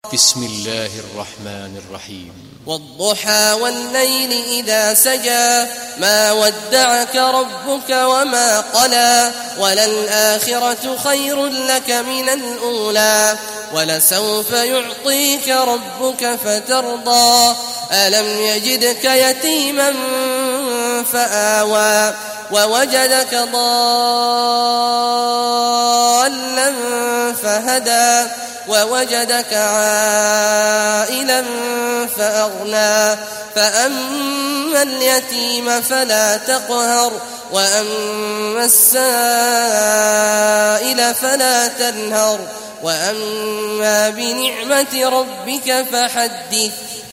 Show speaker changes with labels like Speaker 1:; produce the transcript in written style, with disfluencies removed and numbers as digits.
Speaker 1: بسم الله الرحمن الرحيم.
Speaker 2: والضحى والليل إذا سجى ما ودعك ربك وما قلى وللآخرة خير لك من الأولى ولسوف يعطيك ربك فترضى ألم يجدك يتيما فآوى ووجدك ضالا فهدى ووجدك عائلا فأغنى فأما اليتيم فلا تقهر وأما السائل فلا تنهر وأما بنعمة ربك فحدث.